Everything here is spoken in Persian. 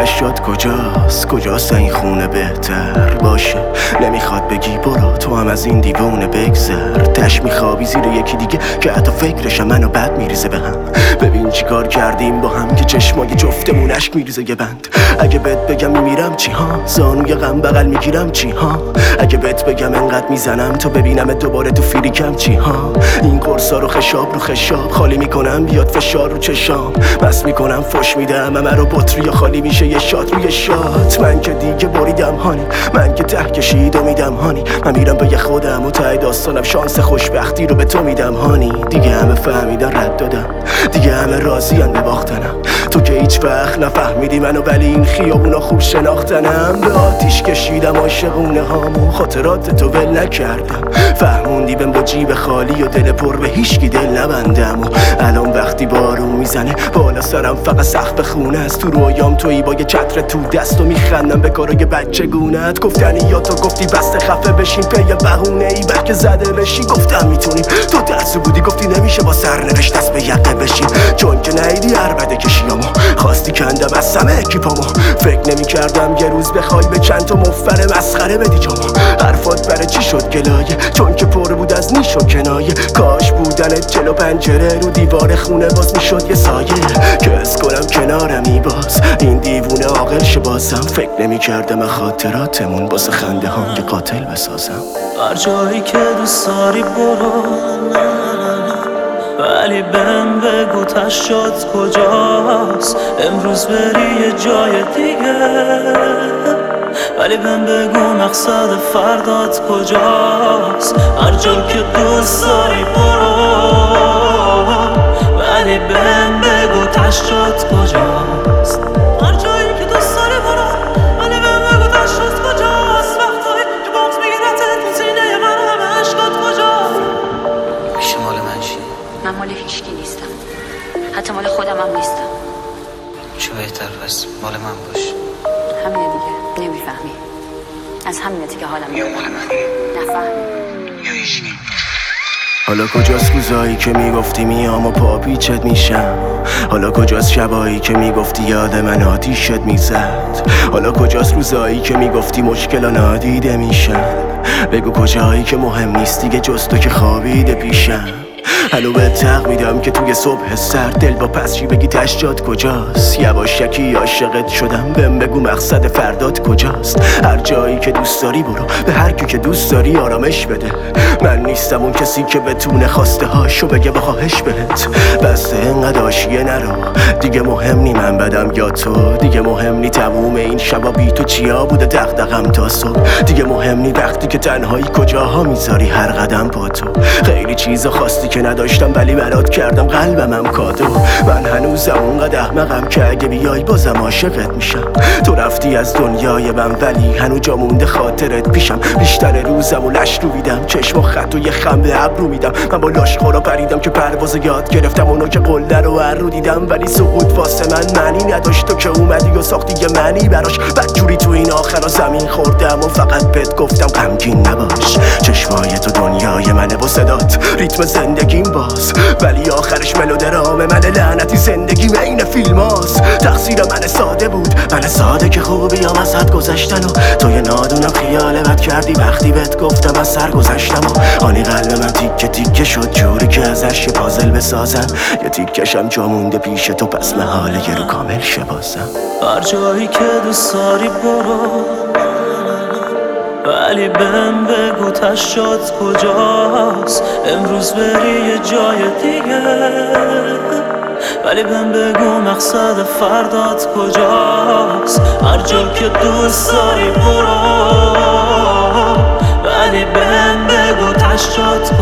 تشت کجاست این خونه بهتر باشه. نمیخواد بگی برو تو هم از این دیوونه بگذر. تش میخوابی زیر یکی دیگه که حتی فکرشم منو بد میریزه به هم. ببین چی کار کردیم با هم که چشمای جفتمون اشک میریزه یه بند. اگه بهت بگم میمیرم چی ها، زانوی غم بغل میگیرم چی ها. اگه بهت بگم انقدر میزنم تا ببینم دوباره تو فیریکم چی ها. این قرصا رو خشاب خالی میکنم بیاد فشار رو چشام. بس میکنم فش میدم همه رو بطری خالی میشه یه شات روی شات. من که دیگه بریدم هانی، من که ته کشید و میدم هانی. من میرم به خودم و ته داستانم شانس خوشبختی رو به تو میدم هانی. دیگه همه فهمیدن رد دادم، دیگه همه راضیان به باختنم. تو که هیچ وقت نفهمیدی منو ولی این خیابونا خوب شناختنم. به آتیش کشیدم عاشقونه هامو، خاطرات تو ول نکردم. فهموندی بهم با جیب خالی و دل پر به هیچکی دل نبندم. و الان وقتی بارون میزنه بالا سرم فقط سقف خونه است. تو رویام تویی با یه چتر تو دست و میخندم به کارای بچگونت. گفتنی یا تو گفتی بسته خفه بشین پی بهونه ای بلکه زده بشی. گفتم میتونیم تو دستو بودی گفتی نمیشه با سرنوشت دست به یقه بشین. چون که نیدی عربده کشیامو خواستی کندم از همه اکیپامو. فکر نمی کردم یه روز بخوای به چند تا مفر مسخره بدی جامو. حرفات برای چی شد گلایه چون که پر بود از نیش و کنایه. کاش بودنت جلو پنجره رو دیوار خونه باز میشد یه سایه که اس کنم کنارمی باز. این دیوونه عاقل شه بازم. فکر نمی کردم خاطراتمون واسه خنده هم یه قاتل بسازم. هر جایی که دوست داری برو ولی بهم بگو تشت کجاست. امروز بری یه جای دیگه ولی بهم بگو مقصد فردات کجاست. هر جا که دوست داری برو ولی بهم بگو تشت کجاست. هر جایی که دوست داری برو ولی بهم بگو تشت کجاست. وقتایی که بامت میگیرتت تو سینه من همه عشقات کجاست. پیش مال من چی؟ من مال هیچکی نیستم، حتی مال خودم هم نیستم. چه بهتر پس مال من باش. همینه دیگه، نمیفهمی. از همینه که حالم یا مال منی نفهمی یا هیچکی. حالا کجاست روزایی که میگفتی میام و پاپیچت میشم. حالا کجاست شبایی که میگفتی یاد من آتیشت میزد. حالا کجاست روزایی که میگفتی مشکل نادیده میشن. بگو کجایی که مهم نیست دیگه جز تو که خوابیده پیشم. هنو به تق میدم که توی صبح سرد دل با پسشی بگی تشت کجاست. یواشکی عاشقت شدم بهم بگو مقصد فردات کجاست. هر جایی که دوست داری برو به هر کی که دوست داری آرامش بده. من نیستم اون کسی که بتونه خواسته هاشو بگه بخواهش بهت. بسته انقدر آشیه نرو دیگه مهم نی من بدم یا تو. دیگه مهم نی تموم این شبا بی تو چیا بوده دغدغم تا صبح. دیگه مهم نی وقتی که تنهایی کجاها میذاری هر قدم با تو. خیلی چیزا خواستی که نداشتم ولی برات کردم قلبمم کادو. من هنوزم اونقدر احمقم که اگه بیای بازم عاشقت میشم. تو رفتی از دنیای من ولی هنوز جا مونده خاطرت پیشم. بیشتر روزم و لش رو میدم چشم و خط و یه خم به ابرو میدم. من با لاشخورا پریدم که پرواز یاد گرفتم اونو که قله رو رو دیدم ولی سقوط واسه من معنی نداشت. تو که اومدی و ساختی یه معنی براش. بدجوری تو این آخرا زمین خوردم و فقط بهت گفتم غمگین نباش. چشمای تو دنیای منه و صدات ریتم زندگیم باز. ولی آخرش ملودرام من لعنتی زندگیم عین فیلم هاست. تقصیر من ساده بود، من ساده که خوبیام از حد گذشتن. و تو یه نادونم خیال بد کردی وقتی بهت گفتم از سر گذشتم. و آنی قلب من تیکه تیکه شد جوری که ازش یه پازل بسازم. یه تیکشم جا مونده پیش تو پس محاله یه رو کامل شه بازم. هر جایی که دوست داری برو ولی بهم بگو تشت کجاست. امروز بری یه جای دیگه ولی بهم بگو مقصد فردات کجاست. هر جا که دوست داری برو ولی بهم بگو تشت